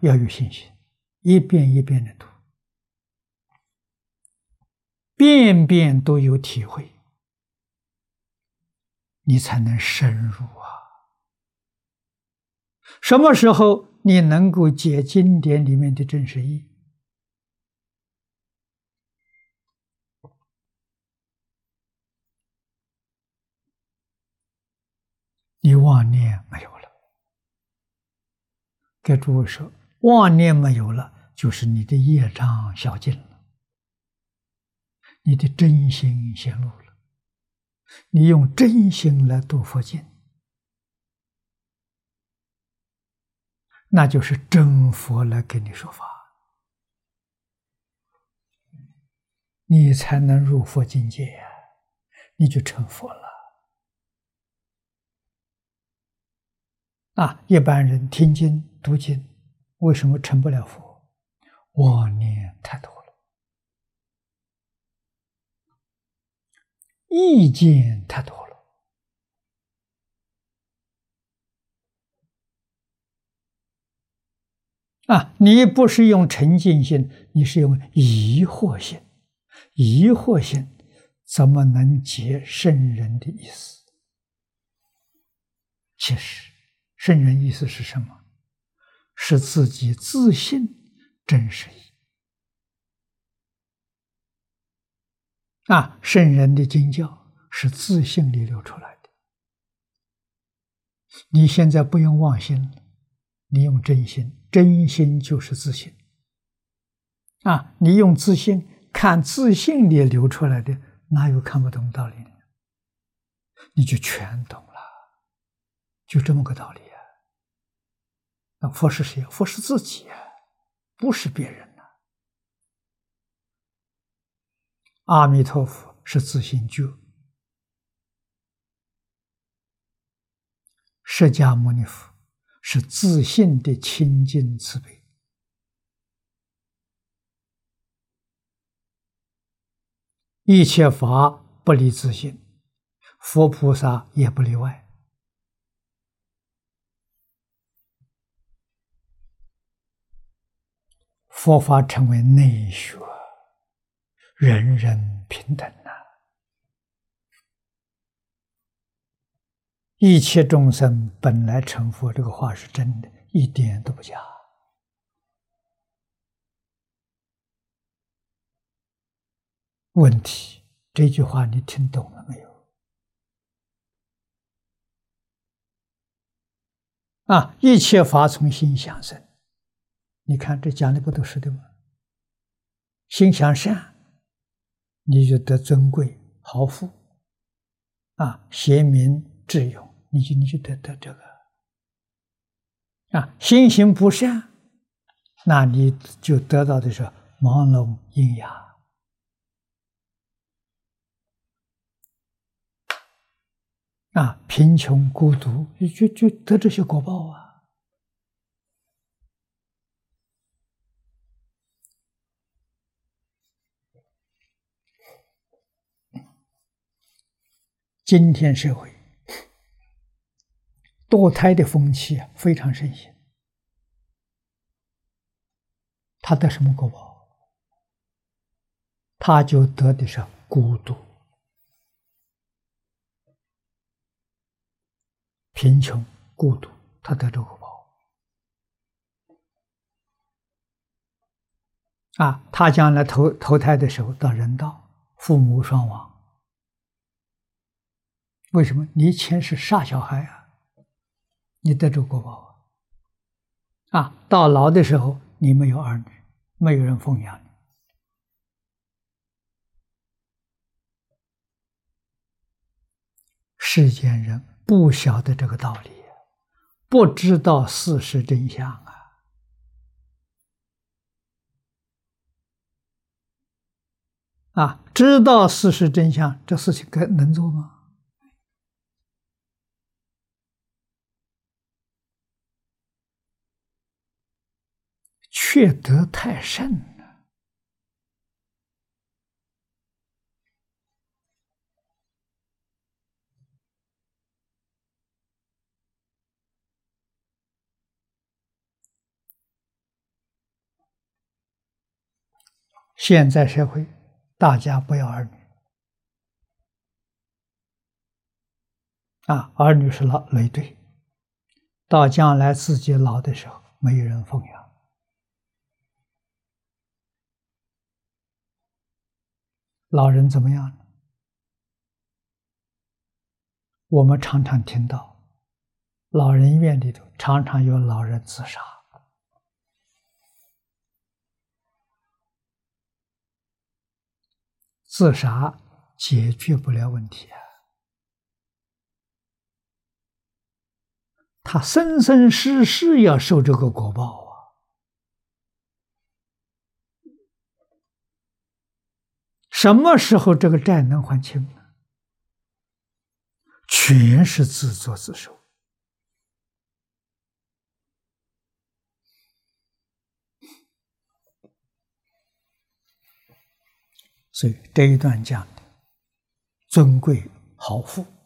要有信心，一遍一遍的读，遍遍都有体会，你才能深入啊。什么时候你能够解经典里面的真实义？你妄念没有了。给诸位说，妄念没有了，就是你的业障消尽了，你的真心显露了，你用真心来读佛经，那就是真佛来给你说法，你才能入佛境界呀，你就成佛了。一般人听经读经，为什么成不了佛？妄念太多了，意见太多了。你不是用沉静心，你是用疑惑心。疑惑心怎么能解圣人的意思？其实圣人意思是什么？是自己自信真实义。圣人的经教是自信里流出来的。你现在不用妄心了，你用真心，真心就是自信。你用自信看自信里流出来的，哪有看不懂道理呢？你就全懂了，就这么个道理啊。佛是谁？佛是自己啊，不是别人啊。阿弥陀佛是自性觉，释迦牟尼佛是自性的清净慈悲。一切法不离自性，佛菩萨也不例外。佛法成为内学，人人平等一切众生本来成佛，这个话是真的，一点都不假。问题，这句话你听懂了没有？一切法从心想生，你看这讲的不都是的吗？心想善，你就得尊贵豪富，贤明智勇，你就得这个。心行不善，那你就得到的是盲聋喑哑。贫穷孤独，就得这些果报啊。今天社会堕胎的风气非常盛行，他得什么果报？他就得的是孤独、贫穷、孤独，他得这个果报。他将来投胎的时候到人道，父母双亡。为什么？你以前是傻小孩你得这个果报到老的时候你没有儿女，没有人奉养你。世间人不晓得这个道理，不知道事实真相知道事实真相，这事情能做吗？却得太甚了。 现在社会大家不要儿女啊，儿女是累赘，到将来自己老的时候没有人奉养。老人怎么样呢？我们常常听到老人院里头常常有老人自杀，自杀解决不了问题啊，他生生世世要受这个果报啊。什么时候这个债能还清呢？全是自作自受。所以这一段讲的尊贵豪富。